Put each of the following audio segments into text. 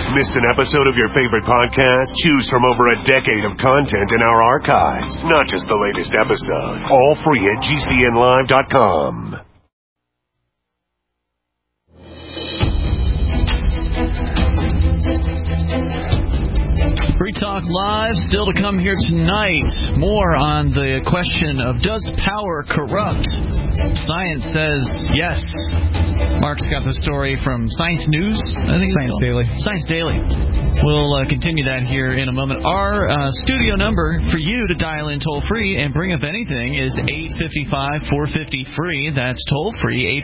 Missed an episode of your favorite podcast? Choose from over a decade of content in our archives, not just the latest episode. All free at GCNlive.com. Free Talk Live, still to come here tonight. More on the question of, does power corrupt? Science says yes. Mark's got the story from Science News, I think. Science Daily. Science Daily. We'll continue that here in a moment. Our studio number for you to dial in toll-free and bring up anything is 855-450-FREE. That's toll-free,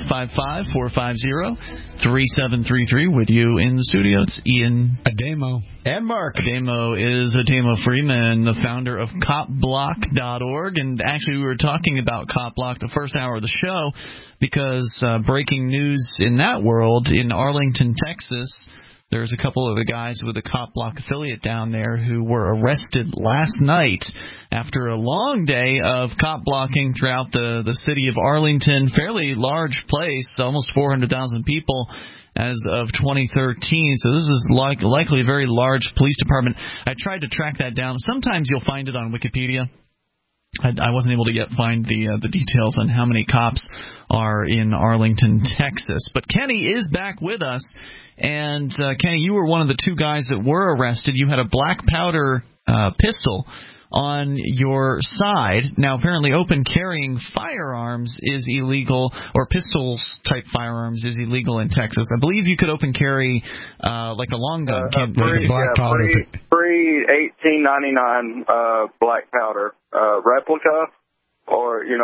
855-450-3733. With you in the studio, it's Ian Ademo. And Mark. Ademo is Ademo Freeman, the founder of CopBlock.org. And actually, we were talking about CopBlock the first hour of the show because breaking news in that world, in Arlington, Texas, there's a couple of the guys with a CopBlock affiliate down there who were arrested last night after a long day of cop blocking throughout the city of Arlington, fairly large place, almost 400,000 people as of 2013. So this is likely a very large police department. I tried to track that down. Sometimes you'll find it on Wikipedia. I wasn't able to find the details on how many cops are in Arlington, Texas. But Kenny is back with us. And, Kenny, you were one of the two guys that were arrested. You had a black powder pistol on your side. Now, apparently open carrying firearms is illegal, or pistols-type firearms is illegal in Texas. I believe you could open carry like a long gun. Free $18.99 black powder replica, or a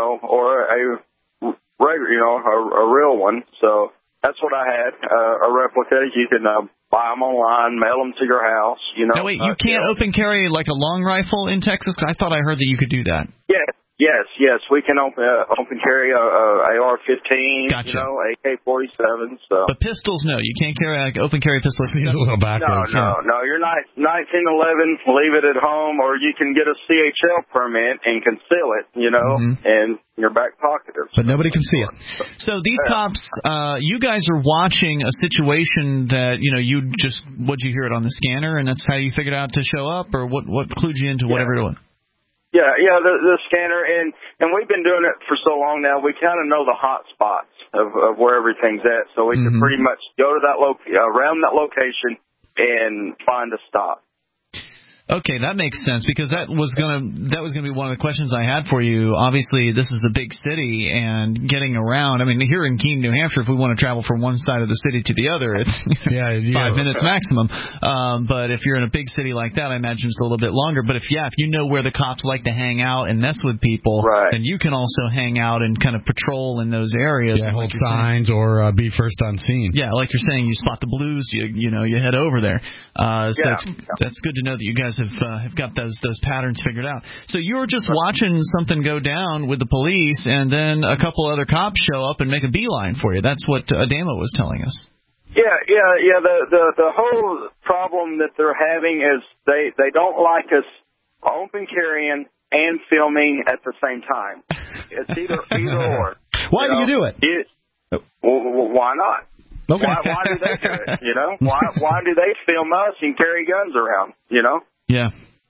regular, a real one. So that's what I had, a replica. You can buy them online, mail them to your house. Now wait, you can't open carry like a long rifle in Texas? I thought I heard that you could do that. Yes. We can open carry a AR-15, gotcha. AK-47. So. But pistols, no. You can't open carry pistols. A little backwards. No. You're not 1911. Leave it at home, or you can get a CHL permit and conceal it. In your back pocket. But nobody can see it. So these cops, you guys are watching a situation that what'd you hear it on the scanner, and that's how you figured out to show up, or what clued you into whatever it was? Yeah, the scanner, and we've been doing it for so long now, we kind of know the hot spots of where everything's at, so we can pretty much go to that around that location and find a stop. Okay, that makes sense, because that was gonna be one of the questions I had for you. Obviously, this is a big city, and getting around. I mean, here in Keene, New Hampshire, if we want to travel from one side of the city to the other, it's 5 minutes maximum. But if you're in a big city like that, I imagine it's a little bit longer. But if you know where the cops like to hang out and mess with people, then you can also hang out and kind of patrol in those areas. Yeah, hold signs or be first on scene. Yeah, like you're saying, you spot the blues, you head over there. That's good to know that you guys have got those patterns figured out. So you were just watching something go down with the police, and then a couple other cops show up and make a beeline for you. That's what Ademo was telling us. Yeah. The whole problem that they're having is they don't like us open carrying and filming at the same time. It's either or. Why do you do it? Why not? Okay. Why do they do it? Why do they film us and carry guns around? Yeah.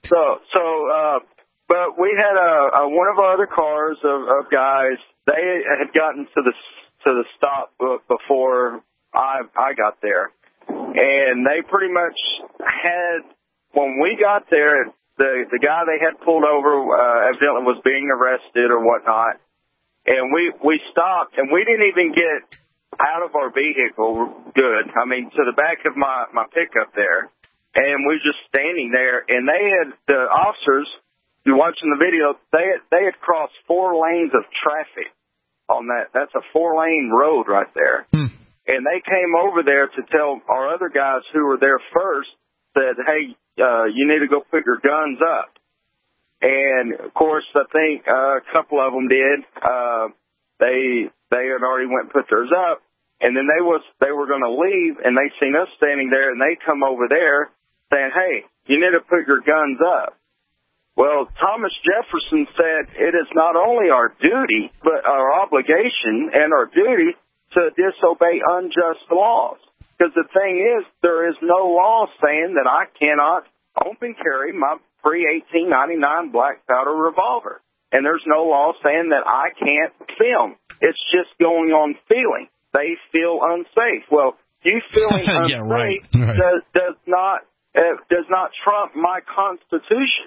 But we had one of our other cars of guys. They had gotten to the stop before I got there, and they pretty much had, when we got there, the guy they had pulled over evidently was being arrested or whatnot, and we stopped, and we didn't even get out of our vehicle good. I mean, to the back of my pickup there. And we were just standing there, and the officers, you're watching the video, they had crossed 4 lanes of traffic on that. That's a 4-lane road right there. And they came over there to tell our other guys who were there first, said, hey, you need to go put your guns up. And, of course, I think a couple of them did. They had already went and put theirs up. And then they were going to leave, and they seen us standing there, and they come over there saying, hey, you need to put your guns up. Well, Thomas Jefferson said it is not only our duty, but our obligation and our duty to disobey unjust laws. Because the thing is, there is no law saying that I cannot open carry my pre-1899 black powder revolver. And there's no law saying that I can't film. It's just going on feeling. They feel unsafe. Well, you feeling unsafe right. does not trump my Constitution.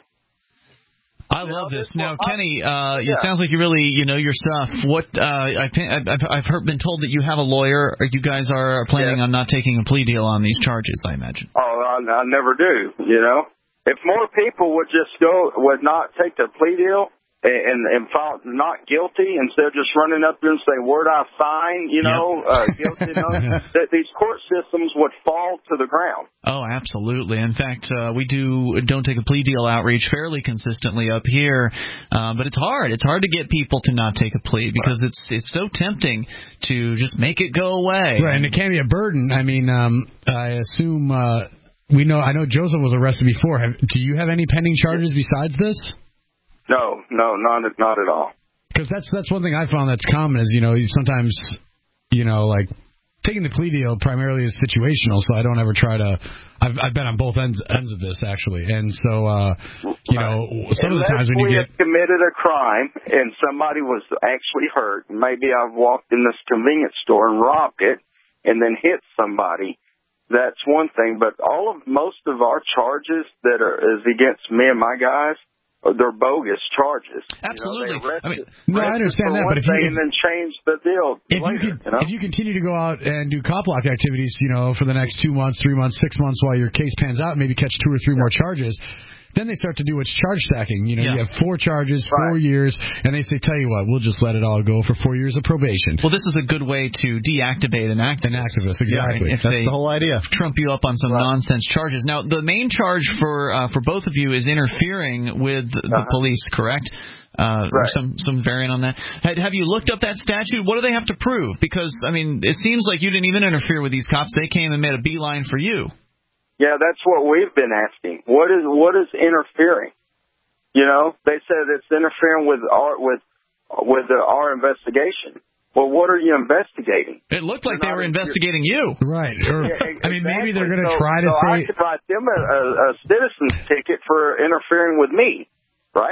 I love this. Now, Kenny, it sounds like you really know your stuff. What I've been told that you have a lawyer. You guys are planning on not taking a plea deal on these charges, I imagine. Oh, I never do. If more people would not take the plea deal and file not guilty instead of just running up there and say, "Word I sign," guilty. That these court systems would fall to the ground. Oh, absolutely. In fact, we don't take a plea deal outreach fairly consistently up here, but it's hard. It's hard to get people to not take a plea because it's so tempting to just make it go away. Right, and it can be a burden. I mean, I assume I know Joseph was arrested before. Do you have any pending charges besides this? No, not at all. Because that's one thing I found that's common is, sometimes, like taking the plea deal primarily is situational, so I don't ever try to. I've been on both ends of this actually, and so some of the times when you have committed a crime and somebody was actually hurt, maybe I've walked in this convenience store and robbed it and then hit somebody. That's one thing, but most of our charges that is against me and my guys. They're bogus charges. Absolutely. I understand that, but if you and then change the deal if you continue to go out and do cop block activities, for the next 2 months, 3 months, 6 months while your case pans out, maybe catch 2 or 3 more charges. Then they start to do what's charge stacking. You have 4 charges, 4 years, and they say, tell you what, we'll just let it all go for 4 years of probation. Well, this is a good way to deactivate an activist. Exactly. If that's the whole idea. Trump you up on some nonsense charges. Now, the main charge for both of you is interfering with the police, correct? Or some variant on that. Have you looked up that statute? What do they have to prove? Because, it seems like you didn't even interfere with these cops. They came and made a beeline for you. Yeah, that's what we've been asking. What is interfering? They said it's interfering with our investigation. Well, what are you investigating? It looked like they were investigating you. Right. Maybe they're going to try to say... I could write them a citizen's ticket for interfering with me. Right?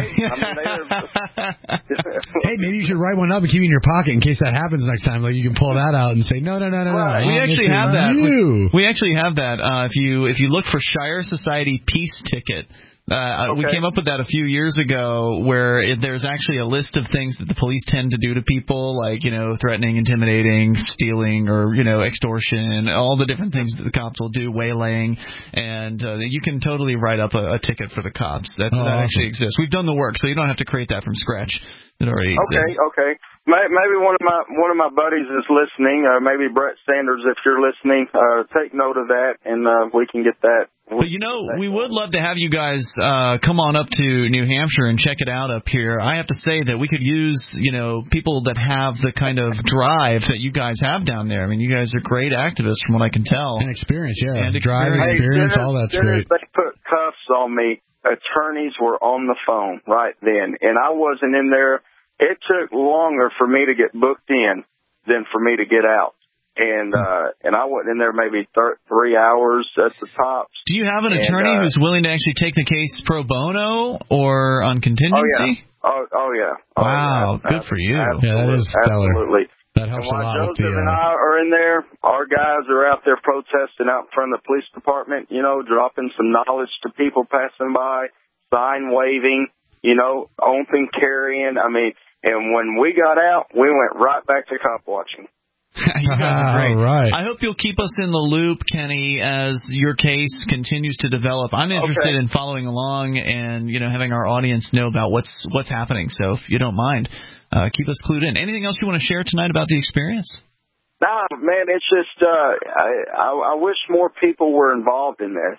Hey, maybe you should write one up and keep it in your pocket in case that happens next time. Like you can pull that out and say, no. Right. We actually have that. We actually have that. If you look for Shire Society Peace Ticket, we came up with that a few years ago where there's actually a list of things that the police tend to do to people, like, threatening, intimidating, stealing, or, extortion, all the different things that the cops will do, waylaying, and you can totally write up a ticket for the cops. That actually exists. We've done the work, so you don't have to create that from scratch. It already exists. Okay. Maybe one of my buddies is listening. Maybe Brett Sanders, if you're listening, take note of that, and we can get that. But we would love to have you guys come on up to New Hampshire and check it out up here. I have to say that we could use people that have the kind of drive that you guys have down there. You guys are great activists, from what I can tell. And experience, yeah. And experience, all that's great. They put cuffs on me. Attorneys were on the phone right then, and I wasn't in there. It took longer for me to get booked in than for me to get out. And I went in there maybe 3 hours at the tops. Do you have an attorney who's willing to actually take the case pro bono or on contingency? Oh yeah. Wow, good for you. Yeah, that is stellar. Absolutely. That helps a lot. Joseph and I are in there, our guys are out there protesting out in front of the police department, dropping some knowledge to people passing by, sign waving, open carrying. And when we got out, we went right back to cop watching. You guys are great. Right. I hope you'll keep us in the loop, Kenny, as your case continues to develop. I'm interested in following along and having our audience know about what's happening. So if you don't mind, keep us clued in. Anything else you want to share tonight about the experience? No, man, it's just I wish more people were involved in this.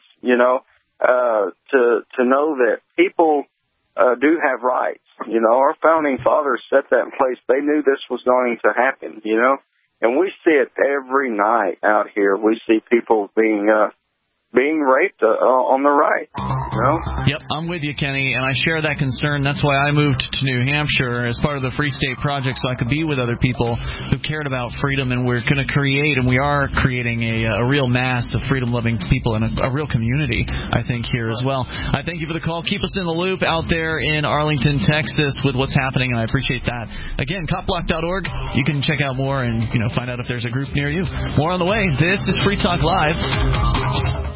To know that people do have rights. Our founding fathers set that in place. They knew this was going to happen. And we see it every night out here. We see people being raped on the right. No? Yep, I'm with you, Kenny, and I share that concern. That's why I moved to New Hampshire as part of the Free State Project, so I could be with other people who cared about freedom, and we're going to create, and we are creating a real mass of freedom-loving people and a real community, I think, here as well. I thank you for the call. Keep us in the loop out there in Arlington, Texas, with what's happening, and I appreciate that. Again, copblock.org. You can check out more and find out if there's a group near you. More on the way. This is Free Talk Live.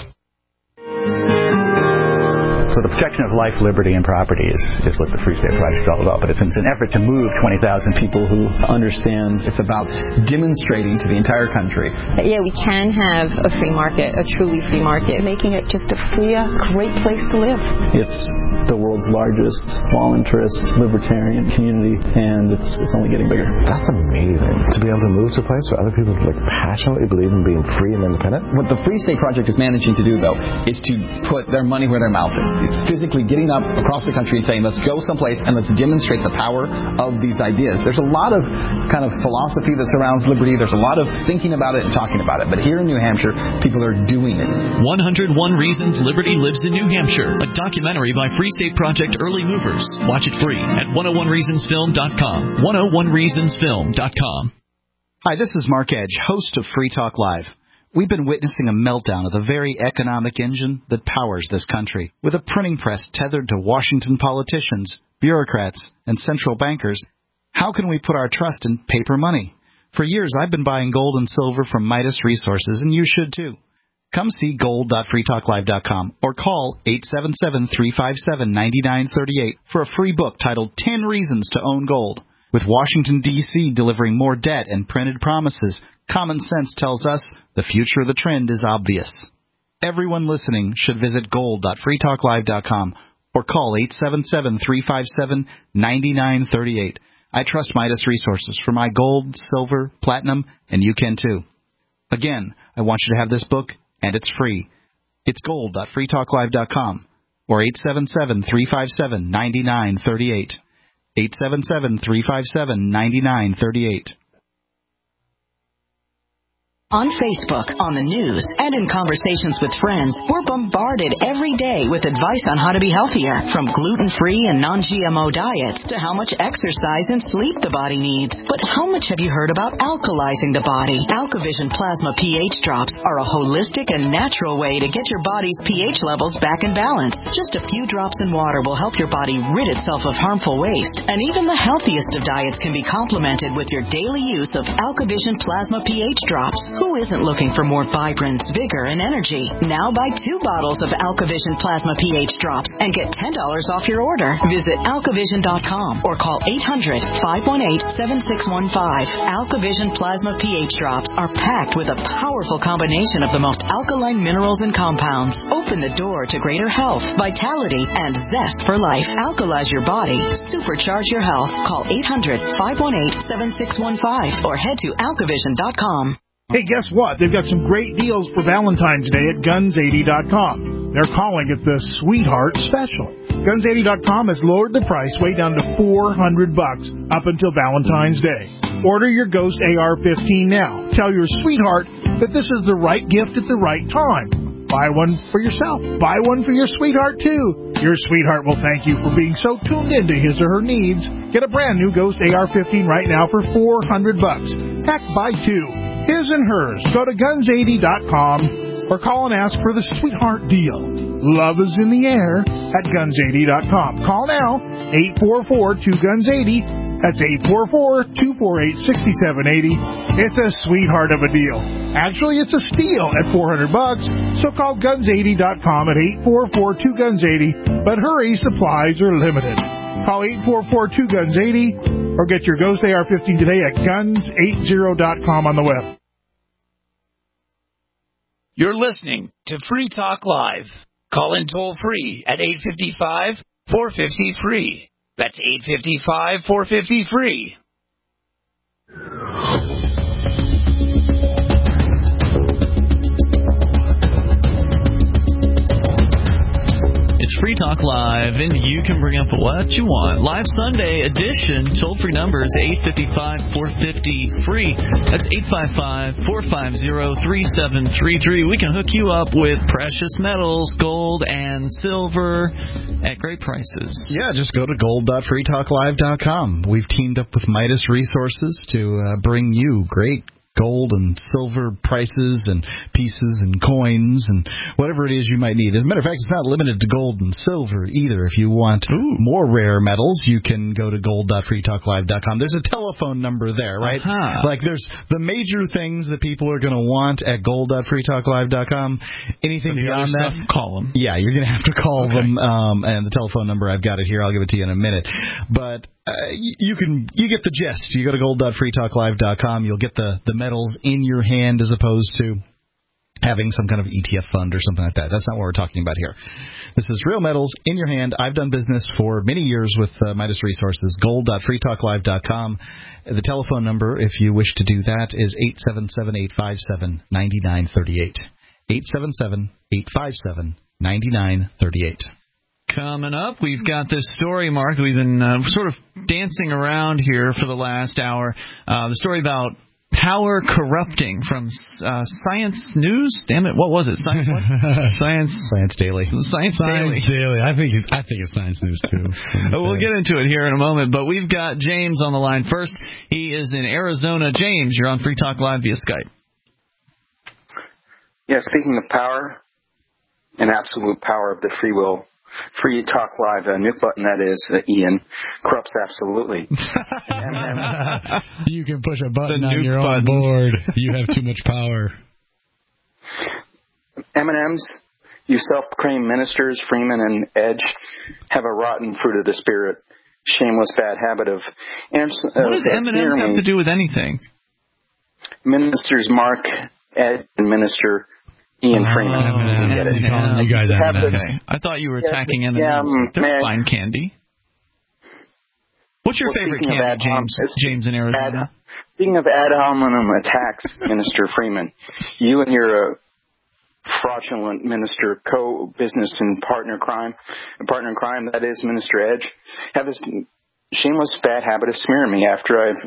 So the protection of life, liberty, and property is what the Free State Project is all about. But it's an effort to move 20,000 people who understand. It's about demonstrating to the entire country. Yeah, we can have a free market, a truly free market, making it just a freer, great place to live. It's the world's largest all-interest libertarian community, and it's only getting bigger. That's amazing. To be able to move to a place where other people passionately believe in being free and independent. What the Free State Project is managing to do, though, is to put their money where their mouth is. It's physically getting up across the country and saying, let's go someplace and let's demonstrate the power of these ideas. There's a lot of kind of philosophy that surrounds liberty. There's a lot of thinking about it and talking about it. But here in New Hampshire, people are doing it. 101 Reasons Liberty Lives in New Hampshire, a documentary by Free State Project Early Movers. Watch it free at 101reasonsfilm.com. 101reasonsfilm.com. Hi, this is Mark Edge, host of Free Talk Live. We've been witnessing a meltdown of the very economic engine that powers this country. With a printing press tethered to Washington politicians, bureaucrats, and central bankers, how can we put our trust in paper money? For years, I've been buying gold and silver from Midas Resources, and you should too. Come see gold.freetalklive.com or call 877-357-9938 for a free book titled 10 Reasons to Own Gold. With Washington, D.C. delivering more debt and printed promises, common sense tells us the future of the trend is obvious. Everyone listening should visit gold.freetalklive.com or call 877-357-9938. I trust Midas Resources for my gold, silver, platinum, and you can too. Again, I want you to have this book, and it's free. It's gold.freetalklive.com or 877-357-9938. 877-357-9938. On Facebook, on the news, and in conversations with friends, we're bombarded every day with advice on how to be healthier, from gluten-free and non-GMO diets to how much exercise and sleep the body needs. But how much have you heard about alkalizing the body? AlkaVision Plasma pH drops are a holistic and natural way to get your body's pH levels back in balance. Just a few drops in water will help your body rid itself of harmful waste. And even the healthiest of diets can be complemented with your daily use of AlkaVision Plasma pH drops. Who isn't looking for more vibrance, vigor, and energy? Now buy 2 bottles of AlkaVision Plasma pH drops and get $10 off your order. Visit alkavision.com or call 800-518-7615. AlkaVision Plasma pH drops are packed with a powerful combination of the most alkaline minerals and compounds. Open the door to greater health, vitality, and zest for life. Alkalize your body. Supercharge your health. Call 800-518-7615 or head to alkavision.com. Hey, guess what? They've got some great deals for Valentine's Day at Guns80.com. They're calling it the Sweetheart Special. Guns80.com has lowered the price way down to $400 up until Valentine's Day. Order your Ghost AR-15 now. Tell your sweetheart that this is the right gift at the right time. Buy one for yourself. Buy one for your sweetheart, too. Your sweetheart will thank you for being so tuned into his or her needs. Get a brand new Ghost AR-15 right now for $400. Heck, buy 2. His and hers. Go to Guns80.com or call and ask for the Sweetheart Deal. Love is in the air at Guns80.com. Call now, 844-2GUNS80. That's 844-248-6780. It's a sweetheart of a deal. Actually, it's a steal at $400. So call Guns80.com at 844-2GUNS80. But hurry, supplies are limited. Call 844-2GUNS80 or get your Ghost AR-15 today at Guns80.com on the web. You're listening to Free Talk Live. Call in toll-free at 855-450-FREE. That's 855-450-FREE. It's Free Talk Live, and you can bring up what you want. Live Sunday edition. Toll-free number is 855-450-FREE. That's 855-450-3733. We can hook you up with precious metals, gold and silver at great prices. Yeah, just go to gold.freetalklive.com. We've teamed up with Midas Resources to bring you great gold and silver prices and pieces and coins and whatever it is you might need. As a matter of fact, it's not limited to gold and silver either. If you want more rare metals, you can go to gold.freetalklive.com. There's a telephone number there, right? Like there's the major things that people are going to want at gold.freetalklive.com. Anything beyond that, call them. Yeah, you're going to have to call them. And the telephone number, I've got it here. I'll give it to you in a minute. But you get the gist. You go to gold.freetalklive.com. You'll get the metals in your hand as opposed to having some kind of ETF fund or something like that. That's not what we're talking about here. This is real metals in your hand. I've done business for many years with Midas Resources. Gold.freetalklive.com. The telephone number, if you wish to do that, is 877-857-9938. 877-857-9938. Coming up, we've got this story, Mark, that we've been sort of dancing around here for the last hour. The story about power corrupting from Science News. Damn it, what was it? Science what? Science Daily. Science Daily. I think it's Science News too. We'll get into it here in a moment, but we've got James on the line first. He is in Arizona. James, you're on Free Talk Live via Skype. Yeah, speaking of power and absolute power of the free will, Free Talk Live nuke button, that is, Ian, corrupts absolutely. You can push a button on your own board. You have too much power. M&M's, you self-proclaimed ministers, Freeman and Edge, have a rotten fruit of the spirit, shameless bad habit of... what does M&M's have to do with anything? Ministers Mark, Edge, and Minister... Ian Freeman. You guys have okay. I thought you were attacking M&M's. They're fine candy. What's your favorite candy, James in Arizona? Speaking of ad hominem attacks, Minister Freeman, you and your fraudulent minister, co-business and partner in crime, that is Minister Edge, have this shameless bad habit of smearing me after I've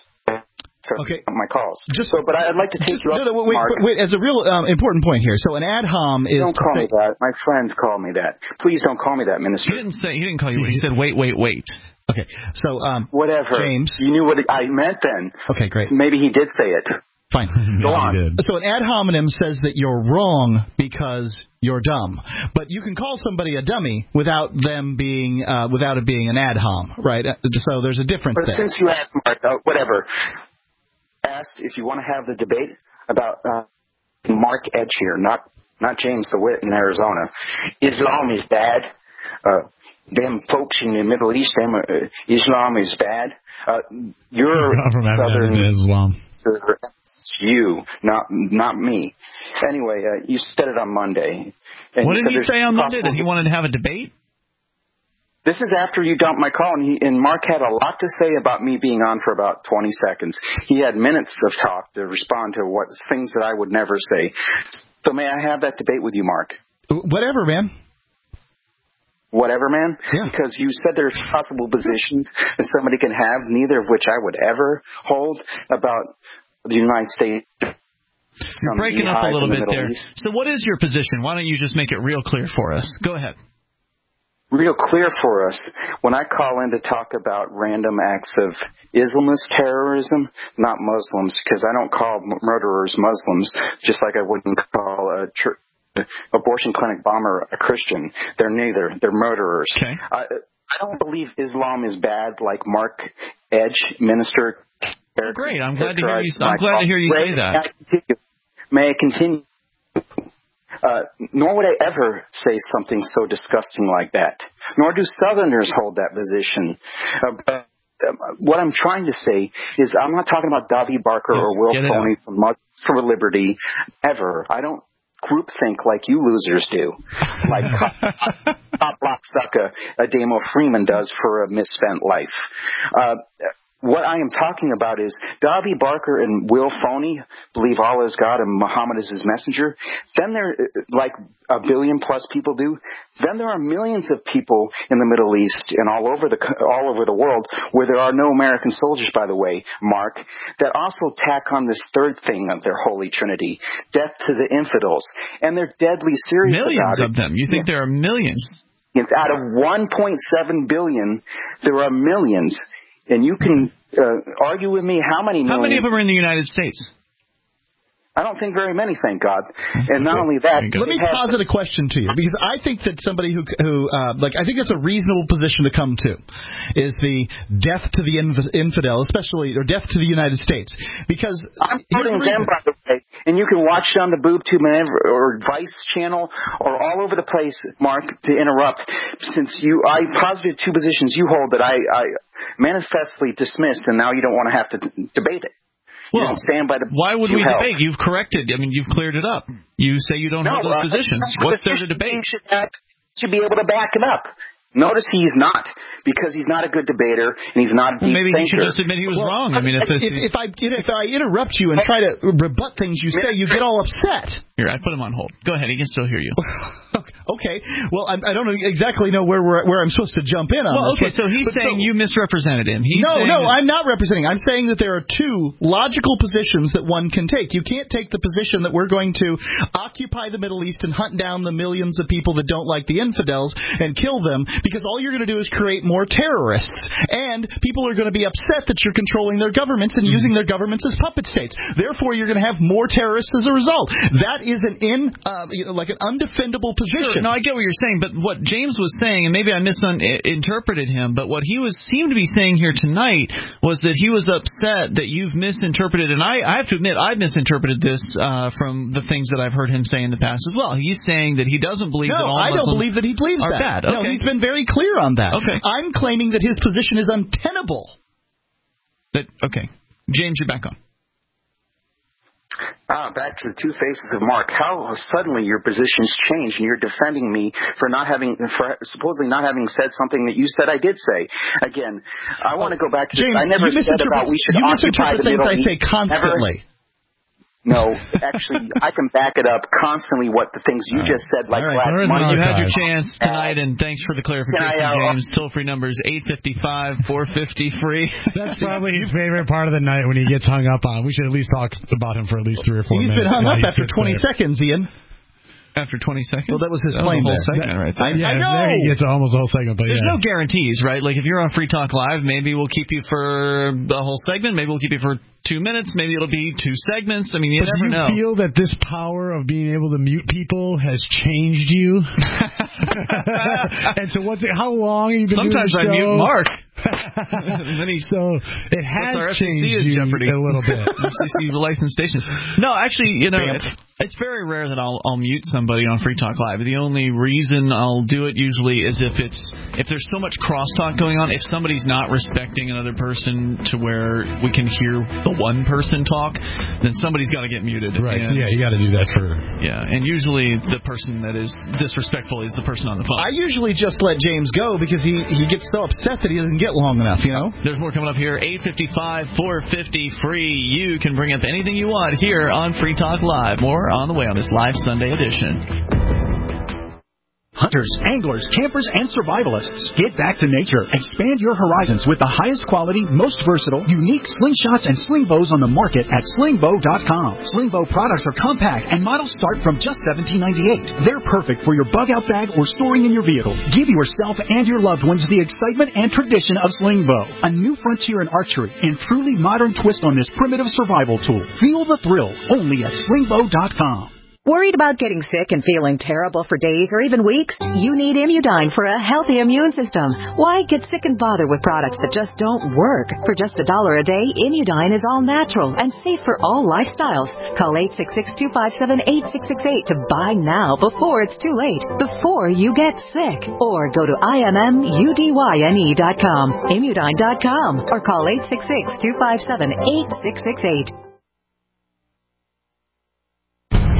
my calls. But I'd like to take you up, wait, as a real important point here. So an ad hom is... Don't call me that. My friends call me that. Please don't call me that, Minister. He didn't call you. He said, wait. Okay, so... whatever. James. You knew what I meant then. Okay, great. Maybe he did say it. Fine. Go on. So an ad hominem says that you're wrong because you're dumb. But you can call somebody a dummy without it being an ad hom, right? So there's a difference there. Since you asked, Mark, whatever... asked if you want to have the debate about Mark Edge here, not James DeWitt in Arizona. Islam is bad. Them folks in the Middle East, Islam is bad. You're Southern Islam. You, not me. Anyway, you said it on Monday. What did he say on Monday? That he wanted to have a debate? This is after you dumped my call, and Mark had a lot to say about me being on for about 20 seconds. He had minutes of talk to respond to things that I would never say. So may I have that debate with you, Mark? Whatever, man. Whatever, man? Yeah. Because you said there's possible positions that somebody can have, neither of which I would ever hold, about the United States. You're breaking up a little bit there. So what is your position? Why don't you just make it real clear for us? Go ahead. Real clear for us, when I call in to talk about random acts of Islamist terrorism, not Muslims, because I don't call murderers Muslims, just like I wouldn't call a abortion clinic bomber a Christian. They're neither. They're murderers. Okay. I don't believe Islam is bad like Mark Edge, minister. Great. I'm glad to hear you say that. May I continue? Nor would I ever say something so disgusting like that. Nor do Southerners hold that position. But what I'm trying to say is I'm not talking about Davi Barker or Will Phoney from Muslims for Liberty ever. I don't groupthink like you losers do, like Cop Block Sucker, Adamo Freeman does for a misspent life. what I am talking about is Davi Barker and Will Phoney believe Allah is God and Muhammad is his messenger. Then there, like a billion plus people do. Then there are millions of people in the Middle East and all over the world where there are no American soldiers, by the way, Mark, that also tack on this third thing of their holy trinity, death to the infidels. And they're deadly serious about it. Millions of them. You think there are millions? It's out of 1.7 billion, there are millions. And you can argue with me how many millions. How many of them are in the United States? I don't think very many, thank God. And not only that, let me posit a question to you, because I think that somebody who I think that's a reasonable position to come to, is the death to the infidel, especially, or death to the United States. Because I'm quoting them, by the way, and you can watch on the BoobTube or Vice channel or all over the place, Mark, to interrupt, since I posited two positions you hold that I manifestly dismissed, and now you don't want to have to debate it. Well, stand by the why would we debate? You've corrected. I mean, you've cleared it up. You say you don't hold those positions. What's there to debate? Should be able to back it up. Notice he's not, because he's not a good debater and he's not a deep maybe thinker. He should just admit he was wrong. I mean, if I interrupt you and try to rebut things you say, you get all upset. Here, I put him on hold. Go ahead. He can still hear you. Okay. Well, I don't exactly know where I'm supposed to jump in on this. Okay, so he's saying you misrepresented him. No, I'm not representing. I'm saying that there are two logical positions that one can take. You can't take the position that we're going to occupy the Middle East and hunt down the millions of people that don't like the infidels and kill them, because all you're going to do is create more terrorists. And people are going to be upset that you're controlling their governments and using their governments as puppet states. Therefore, you're going to have more terrorists as a result. That is an undefendable position. Sure. No, I get what you're saying, but what James was saying, and maybe I misinterpreted him, but what he seemed to be saying here tonight was that he was upset that you've misinterpreted, and I have to admit I misinterpreted this from the things that I've heard him say in the past as well. He's saying that he doesn't believe that all Muslims I don't believe that he believes are that. bad. Okay. No, he's been very clear on that. Okay. I'm claiming that his position is untenable. Okay. James, you're back on. Back to the two faces of Mark. How suddenly your positions changed, and you're defending me for supposedly not having said something that you said I did say. Again, I want to go back to James, this. I never said about we should occupy the Middle East. You misinterpret things I say constantly. No, actually, I can back it up constantly what the things you just said, like last month. You had your chance tonight, and thanks for the clarification, James. Toll-free number is 855-450-FREE. That's probably his favorite part of the night when he gets hung up on. We should at least talk about him for at least 3 or 4 minutes. He's been hung up after 20 seconds, Ian. After 20 seconds? Well, that was his claim whole there. segment right there. I know. There he gets almost the whole segment. But there's no guarantees, right? Like if you're on Free Talk Live, maybe we'll keep you for the whole segment. Maybe we'll keep you for 2 minutes. Maybe it'll be 2 segments. I mean, you never know. Do you feel that this power of being able to mute people has changed you? And so how long have you been Sometimes doing the show? I mute Mark. So it has changed you a little bit. FCC licensed stations. No, actually, it's very rare that I'll mute somebody on Free Talk Live. The only reason I'll do it usually is if there's so much crosstalk going on. If somebody's not respecting another person to where we can hear the one person talk, then somebody's got to get muted. Right. So you got to do that for. Yeah, and usually the person that is disrespectful is the person on the phone. I usually just let James go because he gets so upset that he doesn't get long enough, There's more coming up here. 855-450-FREE. You can bring up anything you want here on Free Talk Live. More on the way on this live Sunday edition. Hunters, anglers, campers, and survivalists. Get back to nature. Expand your horizons with the highest quality, most versatile, unique slingshots and sling bows on the market at slingbow.com. Sling bow products are compact and models start from just $17.98. They're perfect for your bug out bag or storing in your vehicle. Give yourself and your loved ones the excitement and tradition of sling bow. A new frontier in archery and truly modern twist on this primitive survival tool. Feel the thrill only at slingbow.com. Worried about getting sick and feeling terrible for days or even weeks? You need Immudyne for a healthy immune system. Why get sick and bother with products that just don't work? For just $1 a day, Immudyne is all natural and safe for all lifestyles. Call 866-257-8668 to buy now before it's too late, before you get sick. Or go to IMMUDYNE.com, Immudyne.com, or call 866-257-8668.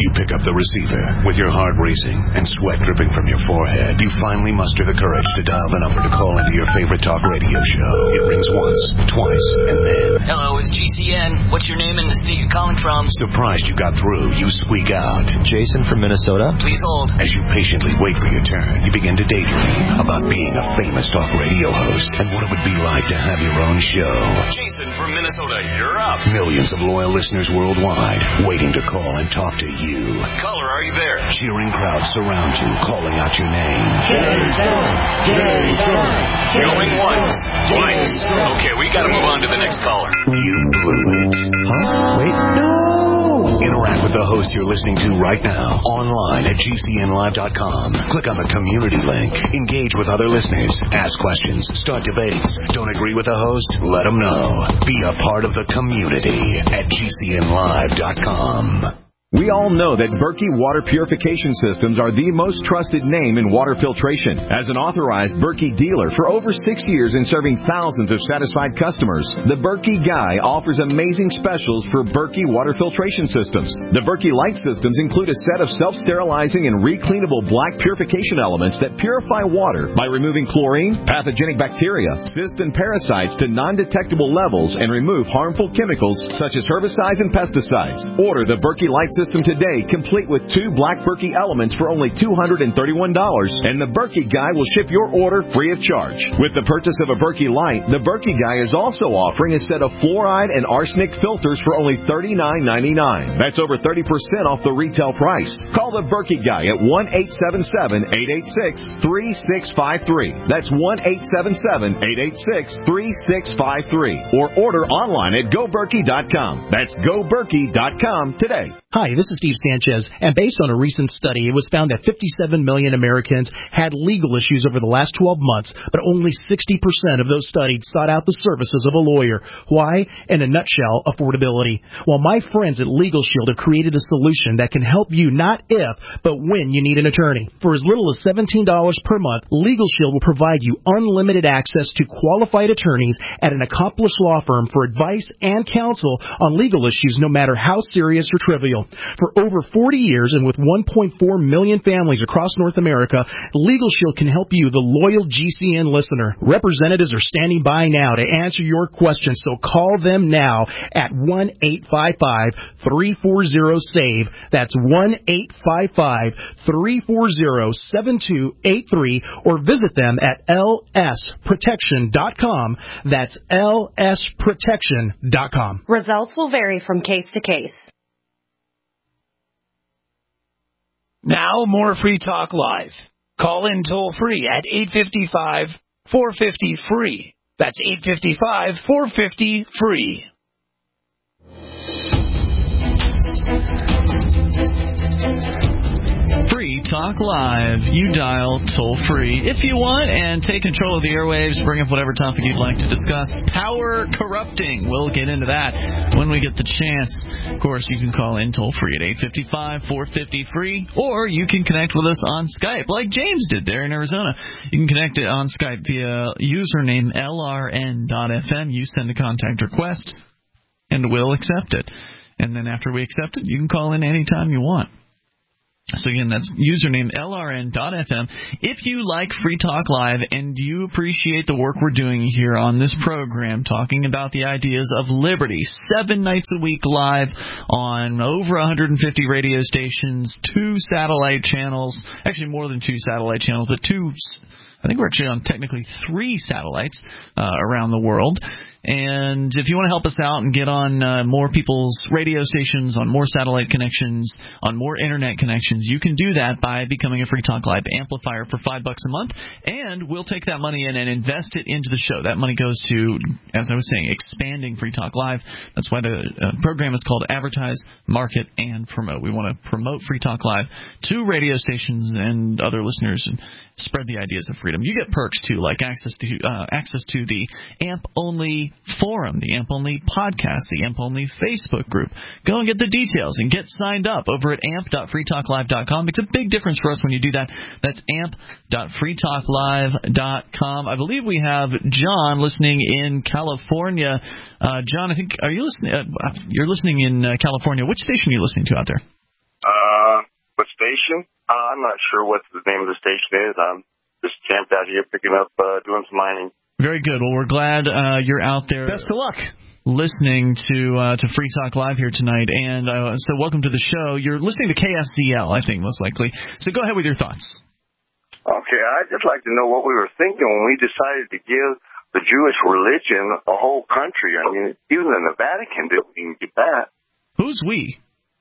You pick up the receiver. With your heart racing and sweat dripping from your forehead, you finally muster the courage to dial the number to call into your favorite talk radio show. It rings once, twice, and then... Hello, it's GCN. What's your name and the state you're calling from? Surprised you got through, you squeak out. Jason from Minnesota. Please hold. As you patiently wait for your turn, you begin to daydream about being a famous talk radio host and what it would be like to have your own show. Jason from Minnesota, you're up. Millions of loyal listeners worldwide waiting to call and talk to you. Caller, are you there? Cheering crowds surround you, calling out your name. Jason! Jason! Going once, twice. Okay, we gotta move on to the next caller. You blew it. Huh? Wait, no! Interact with the host you're listening to right now, online at GCNlive.com. Click on the community link. Engage with other listeners. Ask questions. Start debates. Don't agree with the host? Let them know. Be a part of the community at GCNlive.com. We all know that Berkey Water Purification Systems are the most trusted name in water filtration. As an authorized Berkey dealer for over 6 years and serving thousands of satisfied customers, the Berkey Guy offers amazing specials for Berkey Water Filtration Systems. The Berkey Light Systems include a set of self-sterilizing and recleanable black purification elements that purify water by removing chlorine, pathogenic bacteria, cysts, and parasites to non-detectable levels and remove harmful chemicals such as herbicides and pesticides. Order the Berkey Light System today, complete with 2 black Berkey elements for only $231, and the Berkey Guy will ship your order free of charge. With the purchase of a Berkey Light, the Berkey Guy is also offering a set of fluoride and arsenic filters for only $39.99. That's over 30% off the retail price. Call the Berkey Guy at 1-877-886-3653. That's 1-877-886-3653. Or order online at GoBerkey.com. That's GoBerkey.com today. Hi, this is Steve Sanchez, and based on a recent study, it was found that 57 million Americans had legal issues over the last 12 months, but only 60% of those studied sought out the services of a lawyer. Why? In a nutshell, affordability. Well, my friends at Legal Shield have created a solution that can help you not if, but when you need an attorney. For as little as $17 per month, Legal Shield will provide you unlimited access to qualified attorneys at an accomplished law firm for advice and counsel on legal issues, no matter how serious or trivial. For over 40 years and with 1.4 million families across North America, Legal Shield can help you, the loyal GCN listener. Representatives are standing by now to answer your questions, so call them now at 1-855-340-SAVE. That's 1-855-340-7283, or visit them at lsprotection.com. That's lsprotection.com. Results will vary from case to case. Now, more Free Talk Live. Call in toll-free at 855-450-FREE. That's 855-450-FREE. Free Talk Live. You dial toll-free if you want and take control of the airwaves. Bring up whatever topic you'd like to discuss. Power corrupting. We'll get into that when we get the chance. Of course, you can call in toll-free at 855-450-FREE, or you can connect with us on Skype like James did there in Arizona. You can connect it on Skype via username LRN.FM. You send a contact request, and we'll accept it. And then after we accept it, you can call in anytime you want. So again, that's username LRN.FM. If you like Free Talk Live and you appreciate the work we're doing here on this program, talking about the ideas of liberty, 7 nights a week live on over 150 radio stations, 2 satellite channels, actually more than 2 satellite channels, but 2, I think we're actually on technically 3 satellites around the world. And if you want to help us out and get on more people's radio stations, on more satellite connections, on more internet connections, you can do that by becoming a Free Talk Live amplifier for $5 a month, and we'll take that money in and invest it into the show. That money goes to, as I was saying, expanding Free Talk Live. That's why the program is called Advertise, Market, and Promote. We want to promote Free Talk Live to radio stations and other listeners and spread the ideas of freedom. You get perks too, like access to the AMP-only forum, the AMP-only podcast, the AMP-only Facebook group. Go and get the details and get signed up over at amp.freetalklive.com. Makes a big difference for us when you do that. That's amp.freetalklive.com. I believe we have John listening in California. John, I think, are you listening? You're listening in California. Which station are you listening to out there? station. I'm not sure what the name of the station is. I'm just camped out here picking up, doing some mining. Very good. Well, we're glad you're out there. Best of luck. Listening to Free Talk Live here tonight. And so welcome to the show. You're listening to KSCL, I think, most likely. So go ahead with your thoughts. Okay, I'd just like to know what we were thinking when we decided to give the Jewish religion a whole country. I mean, even in the Vatican didn't even get that. Who's we?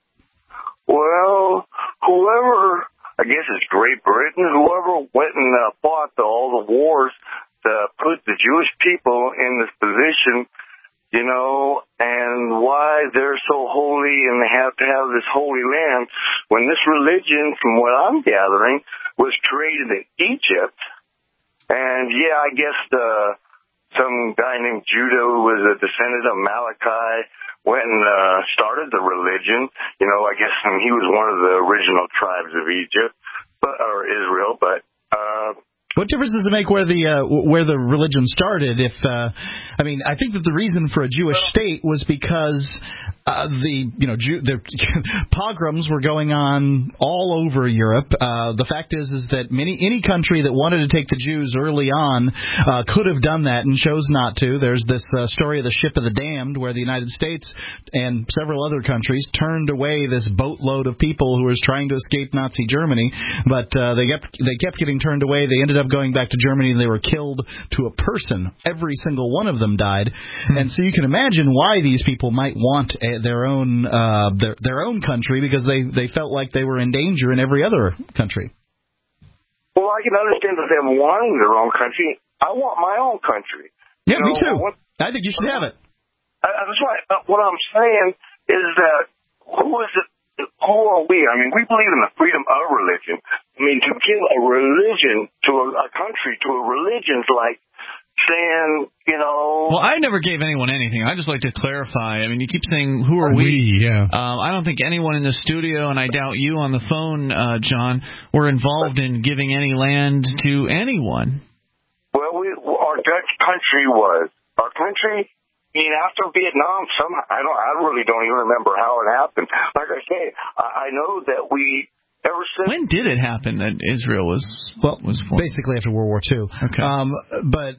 Well, whoever, I guess it's Great Britain, whoever went and fought all the wars to put the Jewish people in this position, you know, and why they're so holy and they have to have this holy land when this religion, from what I'm gathering, was created in Egypt. And, yeah, I guess some guy named Judah, who was a descendant of Malachi, went and started the religion. You know, I guess he was one of the original tribes of Egypt, or Israel, but... What difference does it make where the religion started? If I mean, I think that the reason for a Jewish state was because the pogroms were going on all over Europe. The fact is that any country that wanted to take the Jews early on could have done that and chose not to. There's this story of the Ship of the Damned, where the United States and several other countries turned away this boatload of people who was trying to escape Nazi Germany, but they kept getting turned away. They ended up going back to Germany, and they were killed to a person. Every single one of them died. And so you can imagine why these people might want their own country, because they felt like they were in danger in every other country. Well, I can understand that they're wanting their own country. I want my own country. Yeah, me too. I think you should have it. That's right. What I'm saying is that who is it? Who are we? I mean, we believe in the freedom of religion. I mean, to give a religion to a country, to a religion's like saying, you know... Well, I never gave anyone anything. I just like to clarify. I mean, you keep saying, who are we? Yeah. I don't think anyone in the studio, and I doubt you on the phone, John, were involved in giving any land to anyone. Well, our Dutch country was. Our country... I mean, after Vietnam, I really don't even remember how it happened. Like I say, I know that ever since... When did it happen that Israel was formed? Basically after World War II. Okay. But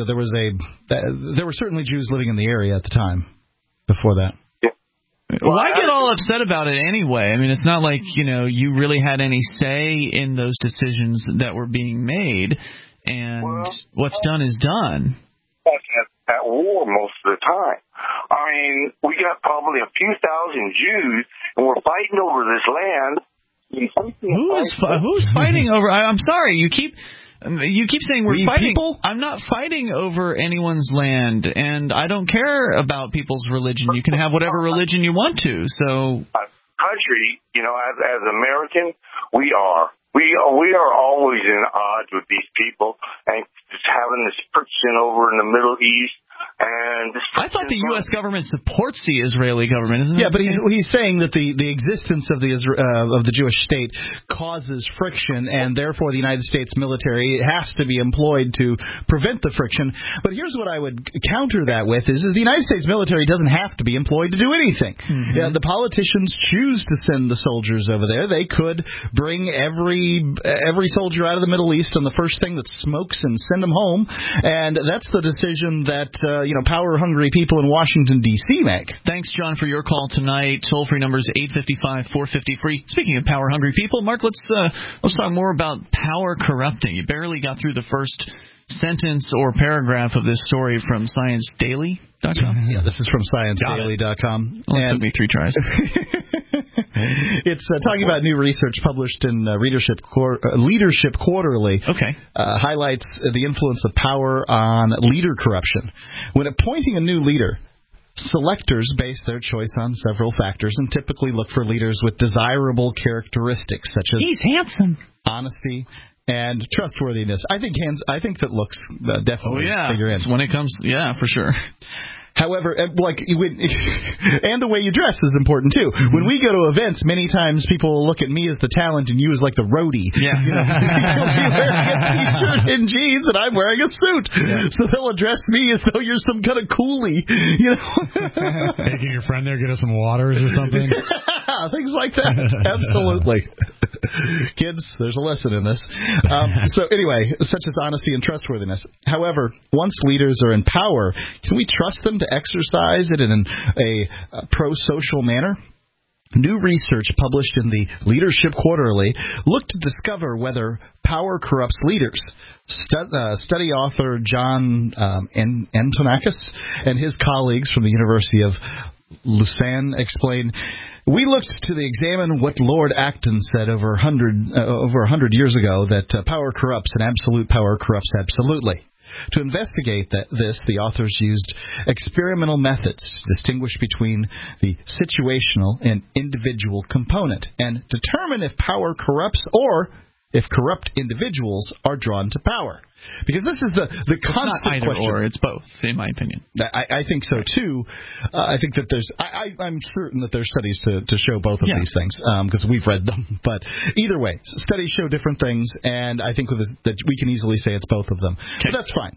there were certainly Jews living in the area at the time before that. Yeah. Well, I get all upset about it anyway. I mean, it's not like, you really had any say in those decisions that were being made, and what's done is done. At war most of the time. I mean, we got probably a few thousand Jews, and we're fighting over this land. Who's fighting over? I'm sorry, you keep saying we're fighting. People? I'm not fighting over anyone's land, and I don't care about people's religion. You can have whatever religion you want to. So, country, as American, we are always in odds with these people, and just having this friction over in the Middle East. And I thought the U.S. government supports the Israeli government, isn't it? Yeah, but he's saying that the existence of the Jewish state causes friction, and therefore the United States military has to be employed to prevent the friction. But here's what I would counter that with: is the United States military doesn't have to be employed to do anything. Mm-hmm. The politicians choose to send the soldiers over there. They could bring every soldier out of the Middle East on the first thing that smokes and send them home, and that's the decision that power-hungry people in Washington, D.C. make. Thanks, John, for your call tonight. Toll-free number is 855-450-FREE. Speaking of power-hungry people, Mark, let's talk more about power corrupting. You barely got through the first sentence or paragraph of this story from ScienceDaily.com. Yeah, this is from ScienceDaily.com. It took me 3 tries. It's talking about new research published in Leadership Quarterly. Okay. Highlights the influence of power on leader corruption. When appointing a new leader, selectors base their choice on several factors and typically look for leaders with desirable characteristics such as he's handsome, honesty, and trustworthiness. I think that looks definitely figure in. When it comes, for sure. However, and the way you dress is important too. Mm-hmm. When we go to events, many times people will look at me as the talent and you as like the roadie. Yeah. You'll be wearing a t-shirt and jeans, and I'm wearing a suit. Yeah. So they'll address me as though you're some kind of coolie. Taking your friend there, get us some waters or something. Yeah, things like that. Absolutely. Kids, there's a lesson in this. So anyway, such as honesty and trustworthiness. However, once leaders are in power, can we trust them to exercise it in a pro-social manner? New research published in the Leadership Quarterly looked to discover whether power corrupts leaders. Study author John Antonakis and his colleagues from the University of Lausanne explained, we looked to examine what Lord Acton said over 100 years ago, that power corrupts and absolute power corrupts absolutely. To investigate this, the authors used experimental methods to distinguish between the situational and individual component and determine if power corrupts or if corrupt individuals are drawn to power. Because this is the constant question. It's not either question. or, it's both, in my opinion. I think so, too. I think that I'm certain that there's studies to show both of these things, because we've read them. But either way, studies show different things, and I think that we can easily say it's both of them. Okay. But that's fine.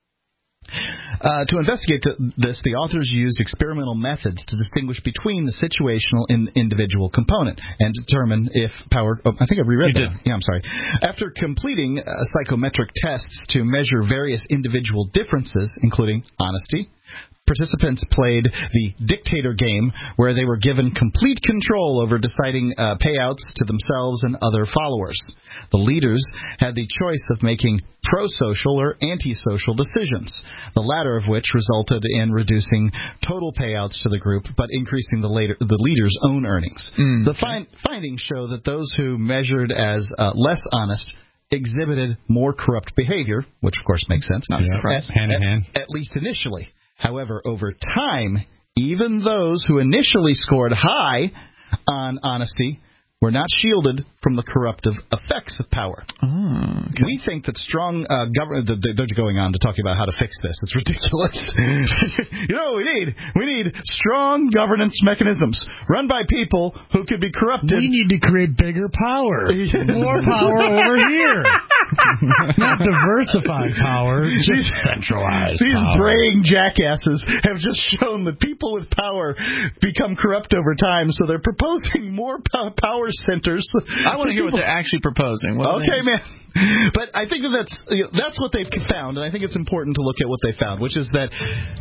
To investigate this, the authors used experimental methods to distinguish between the situational and individual component and determine if power... Oh, I think I reread that. Yeah, I'm sorry. After completing psychometric tests to measure various individual differences, including honesty, participants played the dictator game, where they were given complete control over deciding payouts to themselves and other followers. The leaders had the choice of making pro-social or anti-social decisions, the latter of which resulted in reducing total payouts to the group, but increasing the leaders' own earnings. The findings show that those who measured as less honest exhibited more corrupt behavior, which of course makes sense. Not surprised. Hand in hand. At least initially. However, over time, even those who initially scored high on honesty were not shielded from the corruptive effects of power. Okay. We think that strong government... They're going on to talk about how to fix this. It's ridiculous. You know what we need? We need strong governance mechanisms run by people who could be corrupted. We need to create bigger power. More power over here. Not diversified power, just centralized These power. braying jackasses have just shown that people with power become corrupt over time, so they're proposing more power centers. I want to hear what they're actually proposing. Okay, man. But I think that's what they've found, and I think it's important to look at what they found, which is that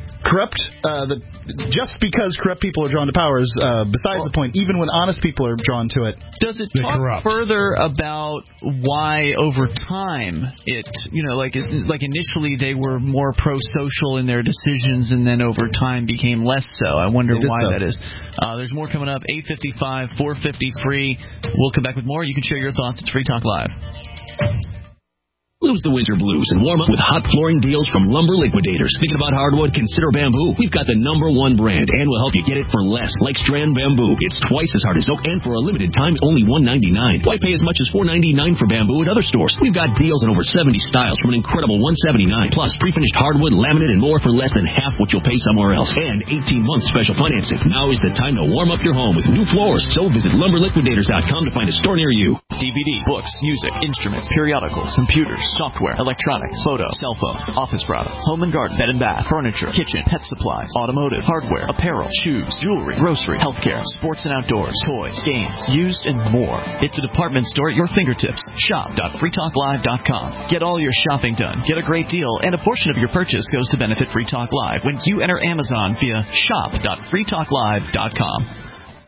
just because corrupt people are drawn to power is besides the point. Even when honest people are drawn to it, does it talk further about why over time like initially they were more pro-social in their decisions, and then over time became less so? I wonder why that is. There's more coming up. 8:55, 4:53. We'll come back with more. You can share your thoughts. It's Free Talk Live. Lose the winter blues and warm up with hot flooring deals from Lumber Liquidators. Thinking about hardwood? Consider bamboo. We've got the #1 brand, and we'll help you get it for less, like Strand Bamboo. It's twice as hard as oak, and for a limited time, only $1.99. Why pay as much as $4.99 for bamboo at other stores? We've got deals on over 70 styles from an incredible $179. Plus, pre-finished hardwood, laminate, and more for less than half what you'll pay somewhere else. And 18-month special financing. Now is the time to warm up your home with new floors. So visit LumberLiquidators.com to find a store near you. DVD, books, music, instruments, periodicals, computers, software, electronics, photo, cell phone, office products, home and garden, bed and bath, furniture, kitchen, pet supplies, automotive, hardware, apparel, shoes, jewelry, grocery, healthcare, sports and outdoors, toys, games, used, and more. It's a department store at your fingertips. Shop.freetalklive.com. Get all your shopping done, get a great deal, and a portion of your purchase goes to benefit Free Talk Live when you enter Amazon via shop.freetalklive.com.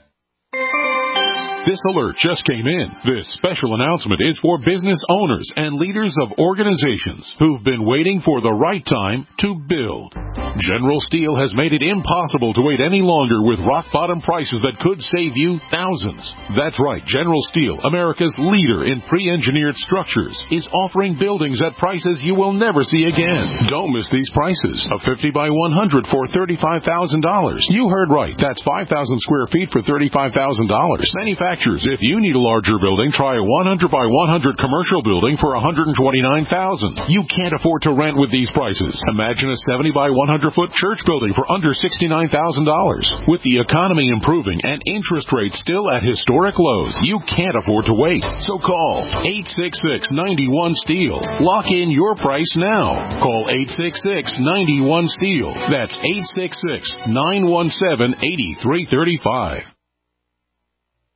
This alert just came in. This special announcement is for business owners and leaders of organizations who've been waiting for the right time to build. General Steel has made it impossible to wait any longer with rock-bottom prices that could save you thousands. That's right. General Steel, America's leader in pre-engineered structures, is offering buildings at prices you will never see again. Don't miss these prices. A 50 by 100 for $35,000. You heard right. That's 5,000 square feet for $35,000. Manufacturers, if you need a larger building, try a 100 by 100 commercial building for $129,000. You can't afford to rent with these prices. Imagine a 70 by 100-foot church building for under $69,000. With the economy improving and interest rates still at historic lows, you can't afford to wait. So call 866-91-STEEL. Lock in your price now. Call 866-91-STEEL. That's 866-917-8335.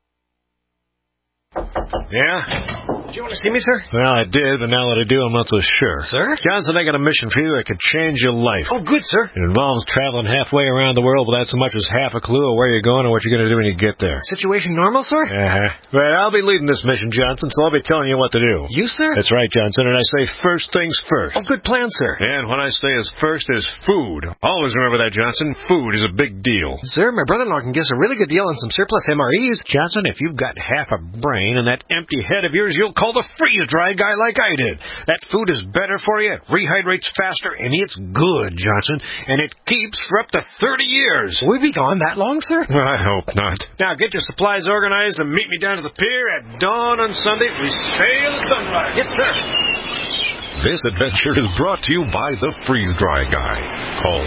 Yeah? Did you want to see me, sir? Well, I did, but now that I do, I'm not so sure. Sir? Johnson, I got a mission for you that could change your life. Oh, good, sir. It involves traveling halfway around the world without so much as half a clue of where you're going or what you're going to do when you get there. Situation normal, sir? Uh-huh. But I'll be leading this mission, Johnson, so I'll be telling you what to do. You, sir? That's right, Johnson, and I say first things first. Oh, good plan, sir. And when I say as first is food. Always remember that, Johnson. Food is a big deal. Sir, my brother-in-law can get us a really good deal on some surplus MREs. Johnson, if you've got half a brain and that empty head of yours, you'll call the freeze-dry guy like I did. That food is better for you, rehydrates faster, and it's good, Johnson. And it keeps for up to 30 years. Will we be gone that long, sir? I hope not. Now, get your supplies organized and meet me down to the pier at dawn on Sunday. We sail at sunrise. Yes, sir. This adventure is brought to you by the Freeze-Dry Guy. Call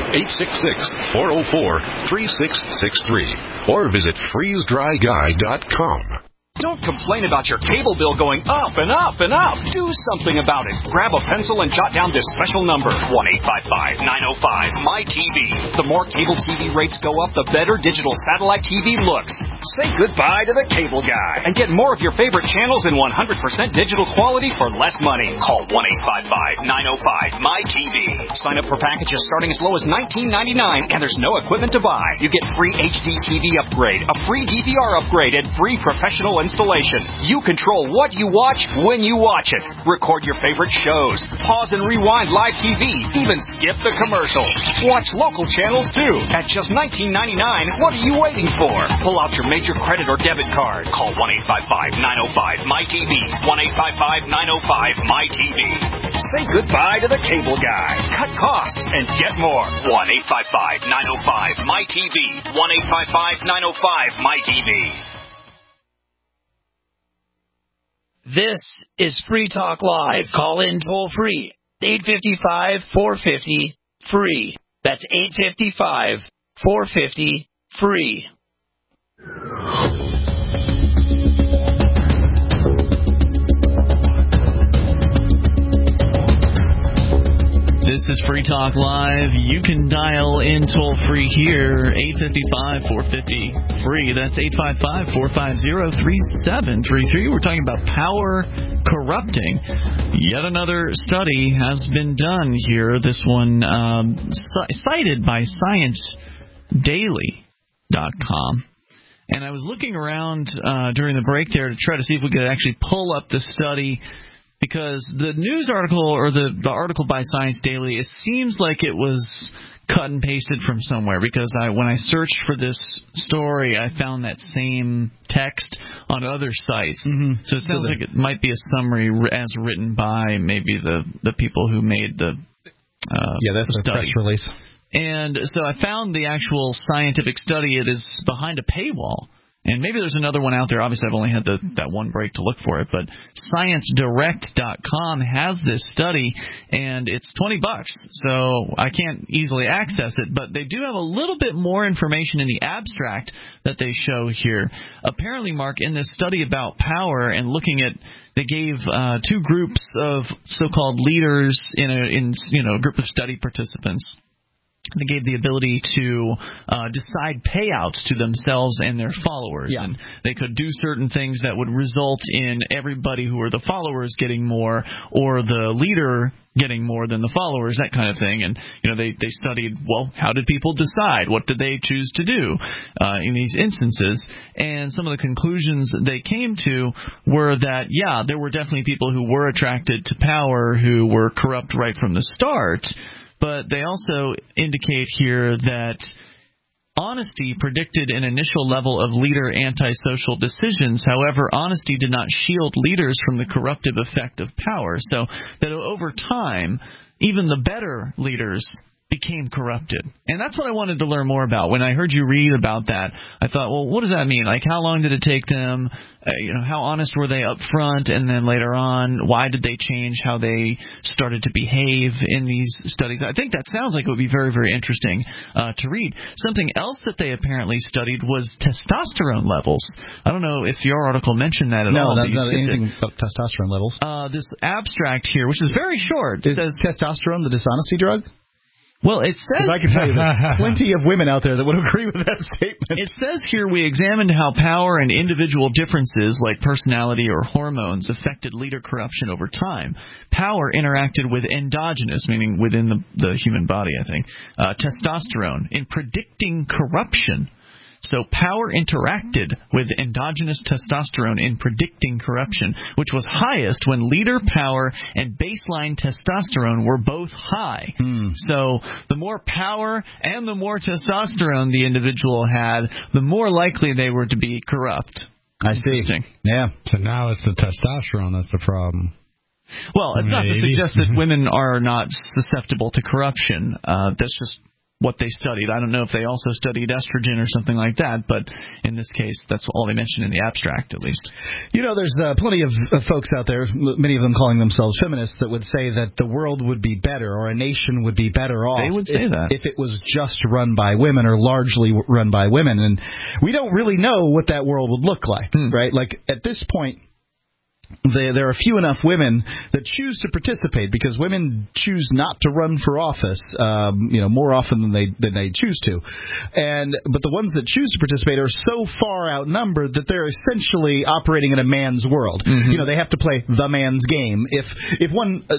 866-404-3663 or visit freezedryguy.com. Don't complain about your cable bill going up and up and up. Do something about it. Grab a pencil and jot down this special number, 1-855-905-MY-TV. The more cable TV rates go up, the better digital satellite TV looks. Say goodbye to the cable guy and get more of your favorite channels in 100% digital quality for less money. Call 1-855-905-MY-TV. Sign up for packages starting as low as $19.99, and there's no equipment to buy. You get free HD TV upgrade, a free DVR upgrade, and free professional installation. You control what you watch when you watch it. Record your favorite shows. Pause and rewind live TV. Even skip the commercials. Watch local channels too. At just $19.99, what are you waiting for? Pull out your major credit or debit card. Call 1-855-905-MY-TV. 1-855-905-MY-TV. Say goodbye to the cable guy. Cut costs and get more. 1-855-905-MY-TV. 1-855-905-MY-TV. This is Free Talk Live. Call in toll free. 855-450-FREE. That's 855-450-FREE. This is Free Talk Live. You can dial in toll-free here, 855-450-FREE. That's 855-450-3733. We're talking about power corrupting. Yet another study has been done here, this one cited by ScienceDaily.com. And I was looking around during the break there to try to see if we could actually pull up the study, because the news article, or the article by Science Daily, it seems like it was cut and pasted from somewhere, because when I searched for this story, I found that same text on other sites. Mm-hmm. So it sounds like it might be a summary as written by maybe the people who made the that's the press release. And so I found the actual scientific study. It is behind a paywall. And maybe there's another one out there. Obviously, I've only had that one break to look for it. But ScienceDirect.com has this study, and it's $20. So I can't easily access it. But they do have a little bit more information in the abstract that they show here. Apparently, Mark, in this study about power and looking at, they gave two groups of so-called leaders in a group of study participants. They gave the ability to decide payouts to themselves and their followers. Yeah. And they could do certain things that would result in everybody who are the followers getting more, or the leader getting more than the followers, that kind of thing. And, they studied, well, how did people decide? What did they choose to do in these instances? And some of the conclusions they came to were that, there were definitely people who were attracted to power who were corrupt right from the start. But they also indicate here that honesty predicted an initial level of leader antisocial decisions. However, honesty did not shield leaders from the corruptive effect of power. So that over time, even the better leaders became corrupted. And that's what I wanted to learn more about. When I heard you read about that, I thought, well, what does that mean? Like, how long did it take them? How honest were they up front? And then later on, why did they change how they started to behave in these studies? I think that sounds like it would be very, very interesting to read. Something else that they apparently studied was testosterone levels. I don't know if your article mentioned that at all. No, not anything about testosterone levels. This abstract here, which is very short, says testosterone the dishonesty drug? Well, it says... I can tell you there's plenty of women out there that would agree with that statement. It says here we examined how power and individual differences like personality or hormones affected leader corruption over time. Power interacted with endogenous, meaning within the human body, I think, testosterone in predicting corruption. So power interacted with endogenous testosterone in predicting corruption, which was highest when leader power and baseline testosterone were both high. So the more power and the more testosterone the individual had, the more likely they were to be corrupt. I see. Yeah. So now it's the testosterone that's the problem. Well, it's not to suggest that women are not susceptible to corruption. That's just what they studied. I don't know if they also studied estrogen or something like that, but in this case, that's all they mentioned in the abstract, at least. You know, there's plenty of folks out there, many of them calling themselves feminists, that would say that the world would be better or a nation would be better off. They would say that. If it was just run by women or largely run by women. And we don't really know what that world would look like, right? Like, at this point, there are few enough women that choose to participate because women choose not to run for office, more often than they choose to. But the ones that choose to participate are so far outnumbered that they're essentially operating in a man's world. They have to play the man's game. If one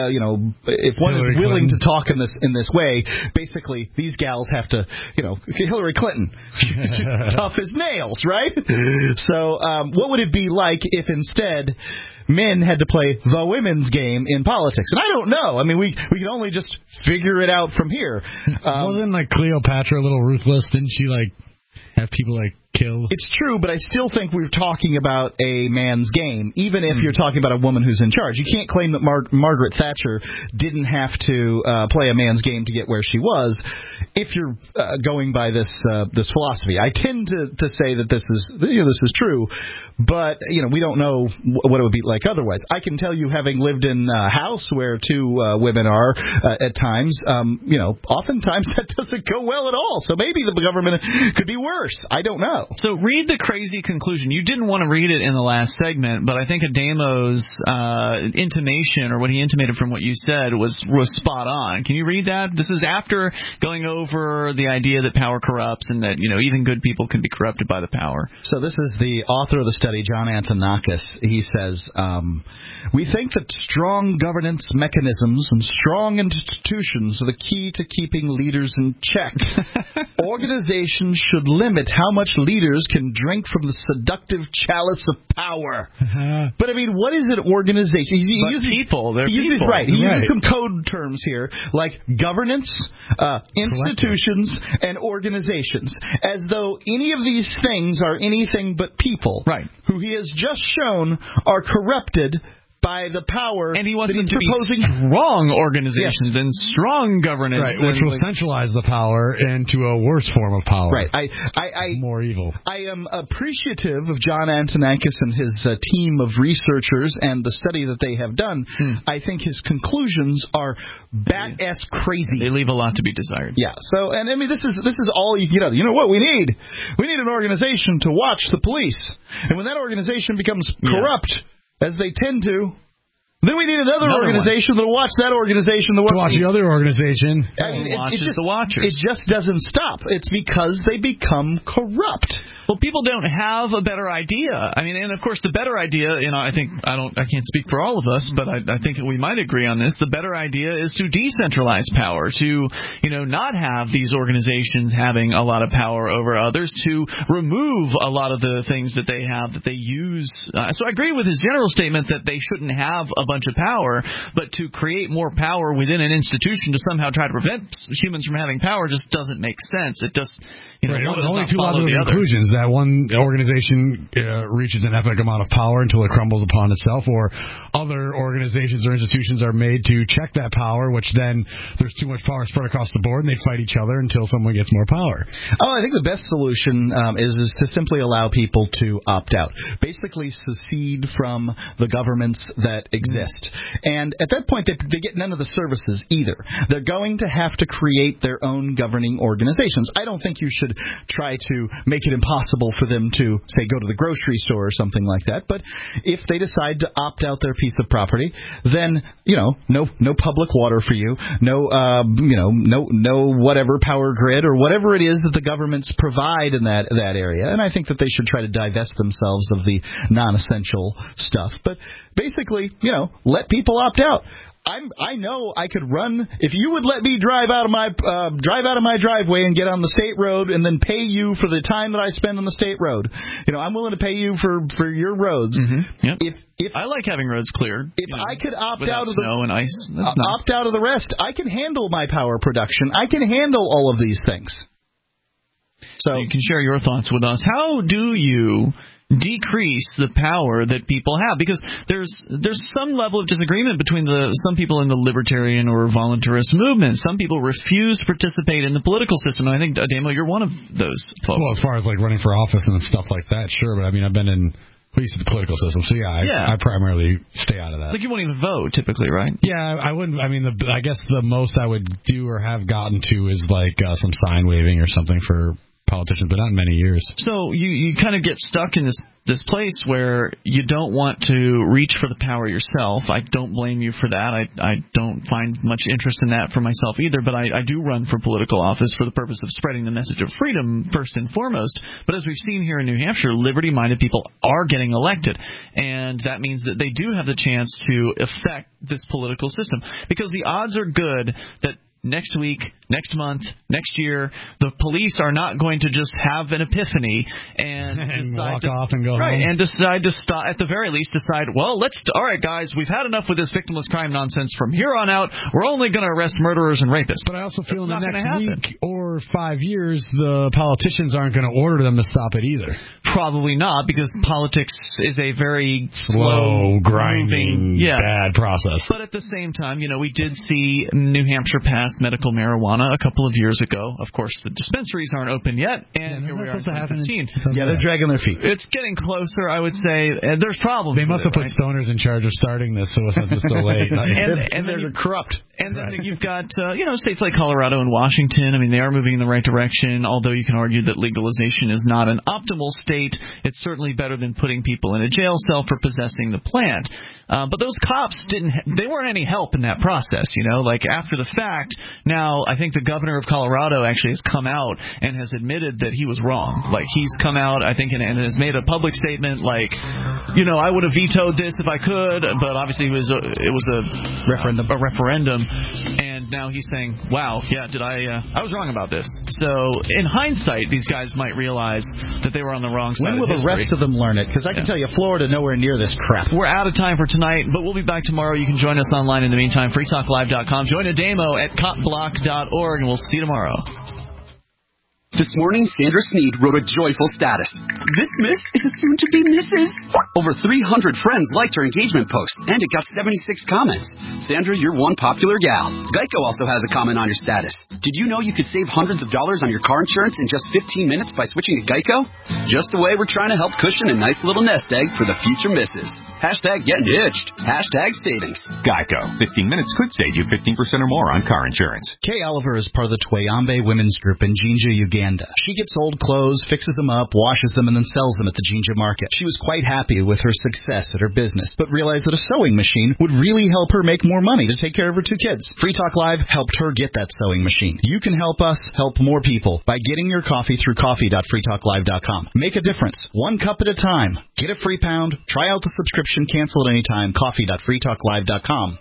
is willing to talk in this way, basically these gals have to, Hillary Clinton, she's tough as nails, right? So what would it be like if instead men had to play the women's game in politics? And I don't know. I mean, we can only just figure it out from here. Wasn't Cleopatra a little ruthless? Didn't she have people killed? It's true, but I still think we're talking about a man's game, even if you're talking about a woman who's in charge. You can't claim that Margaret Thatcher didn't have to play a man's game to get where she was if you're going by this philosophy. I tend to say that this is true, but we don't know what it would be like otherwise. I can tell you, having lived in a house where two women are at times, oftentimes that doesn't go well at all. So maybe the government could be worse. I don't know. So read the crazy conclusion. You didn't want to read it in the last segment, but I think Adamo's intimation, or what he intimated from what you said, was spot on. Can you read that? This is after going over the idea that power corrupts and that even good people can be corrupted by the power. So this is the author of the study, John Antonakis. He says, we think that strong governance mechanisms and strong institutions are the key to keeping leaders in check. Organizations should limit how much leaders can drink from the seductive chalice of power. But I mean, what is an organization? He uses people. They're people. Right. He uses some code terms here, like governance, institutions, and organizations, as though any of these things are anything but people, who he has just shown are corrupted by the power, and he wants them to be strong organizations and strong governance, which will centralize the power into a worse form of power. More evil. I am appreciative of John Antonakis and his team of researchers and the study that they have done. I think his conclusions are bat-ass crazy. They leave a lot to be desired. Yeah. So, and I mean, this is all you know. You know what we need? We need an organization to watch the police, and when that organization becomes corrupt, as they tend to, then we need another organization that will watch that organization to watch the other organization. I mean, the watchers. It just doesn't stop. It's because they become corrupt. Well, people don't have a better idea. I mean, and of course, the better idea, I can't speak for all of us, but I think we might agree on this. The better idea is to decentralize power, to, not have these organizations having a lot of power over others, to remove a lot of the things that they have that they use. So I agree with his general statement that they shouldn't have a bunch of power, but to create more power within an institution to somehow try to prevent humans from having power just doesn't make sense. It just only two logical conclusions: that one organization reaches an epic amount of power until it crumbles upon itself, or other organizations or institutions are made to check that power, which then there's too much power spread across the board, and they fight each other until someone gets more power. I think the best solution is to simply allow people to opt out, basically secede from the governments that exist exist. And at that point, they get none of the services either. They're going to have to create their own governing organizations. I don't think you should try to make it impossible for them to, say, go to the grocery store or something like that. But if they decide to opt out their piece of property, then, no public water for you, no whatever power grid or whatever it is that the governments provide in that area. And I think that they should try to divest themselves of the non-essential stuff. But basically, let people opt out. I know I could run if you would let me drive out of my driveway and get on the state road and then pay you for the time that I spend on the state road. I'm willing to pay you for your roads. Mm-hmm. Yep. If I like having roads cleared. If I could opt out of snow and ice, opt out of the rest, I can handle my power production. I can handle all of these things. So you can share your thoughts with us. How do you decrease the power that people have? Because there's some level of disagreement between some people in the libertarian or voluntarist movement. Some people refuse to participate in the political system. And I think, Ademo, you're one of those folks. Well, as far as like running for office and stuff like that, sure. But I mean, I've been in at least the political system, so I primarily stay out of that. Like you won't even vote typically, right? Yeah, I wouldn't. I mean, I guess the most I would do or have gotten to is like some sign waving or something for politicians, but not in many years. So you kind of get stuck in this place where you don't want to reach for the power yourself. I don't blame you for that. I don't find much interest in that for myself either, but I do run for political office for the purpose of spreading the message of freedom first and foremost. But as we've seen here in New Hampshire, liberty-minded people are getting elected, and that means that they do have the chance to affect this political system, because the odds are good that next week, next month, next year, the police are not going to just have an epiphany and walk off and go home. And decide to stop, at the very least, well, all right, guys, we've had enough with this victimless crime nonsense. From here on out, we're only going to arrest murderers and rapists. But I also feel in the next week or 5 years, the politicians aren't going to order them to stop it either. Probably not, because politics is a very slow, grinding, bad process. But at the same time, we did see New Hampshire pass medical marijuana a couple of years ago. Of course, the dispensaries aren't open yet, and here we are in 2015. Yeah, they're dragging their feet. It's getting closer, I would say. And there's problems. They must have put stoners in charge of starting this, so it's not just so late. and they're corrupt. And then you've got states like Colorado and Washington. I mean, they are moving in the right direction, although you can argue that legalization is not an optimal state. It's certainly better than putting people in a jail cell for possessing the plant. But those cops they weren't any help in that process, like after the fact. Now, I think the governor of Colorado actually has come out and has admitted that he was wrong. Like, he's come out, I think, and has made a public statement like, I would have vetoed this if I could, but obviously it was a referendum. And now he's saying, wow, yeah, I was wrong about this. So, in hindsight, these guys might realize that they were on the wrong side of history. When will the rest of them learn it? Because I can tell you, Florida, nowhere near this crap. We're out of time for tonight, but we'll be back tomorrow. You can join us online in the meantime, freetalklive.com. Join Ademo at copblock.org, and we'll see you tomorrow. This morning, Sandra Sneed wrote a joyful status. This miss is a soon-to-be Mrs. Over 300 friends liked her engagement post, and it got 76 comments. Sandra, you're one popular gal. Geico also has a comment on your status. Did you know you could save hundreds of dollars on your car insurance in just 15 minutes by switching to Geico? Just the way we're trying to help cushion a nice little nest egg for the future misses. Hashtag getting hitched. Hashtag savings. Geico. 15 minutes could save you 15% or more on car insurance. Kay Oliver is part of the Twayambe Women's Group in Jinja, Uganda. She gets old clothes, fixes them up, washes them, and then sells them at the Jinja market. She was quite happy with her success at her business, but realized that a sewing machine would really help her make more money to take care of her 2 kids. Free Talk Live helped her get that sewing machine. You can help us help more people by getting your coffee through coffee.freetalklive.com. Make a difference, 1 cup at a time. Get a free pound, try out the subscription, cancel at any time, coffee.freetalklive.com.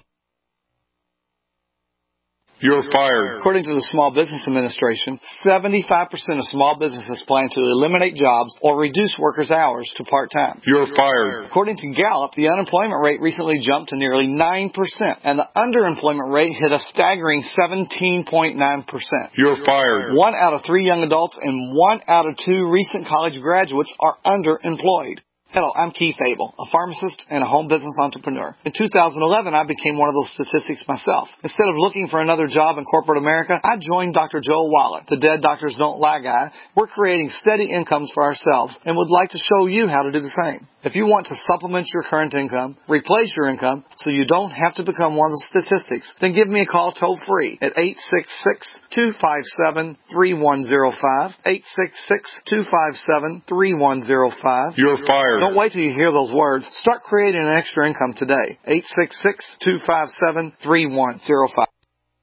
You're fired. According to the Small Business Administration, 75% of small businesses plan to eliminate jobs or reduce workers' hours to part-time. You're fired. According to Gallup, the unemployment rate recently jumped to nearly 9%, and the underemployment rate hit a staggering 17.9%. You're fired. 1 out of 3 young adults and 1 out of 2 recent college graduates are underemployed. Hello, I'm Keith Abel, a pharmacist and a home business entrepreneur. In 2011, I became one of those statistics myself. Instead of looking for another job in corporate America, I joined Dr. Joel Wallach, the Dead Doctors Don't Lie guy. We're creating steady incomes for ourselves and would like to show you how to do the same. If you want to supplement your current income, replace your income, so you don't have to become one of the statistics, then give me a call toll free at 866-257-3105, 866-257-3105. You're fired. Don't wait till you hear those words. Start creating an extra income today. 866-257-3105.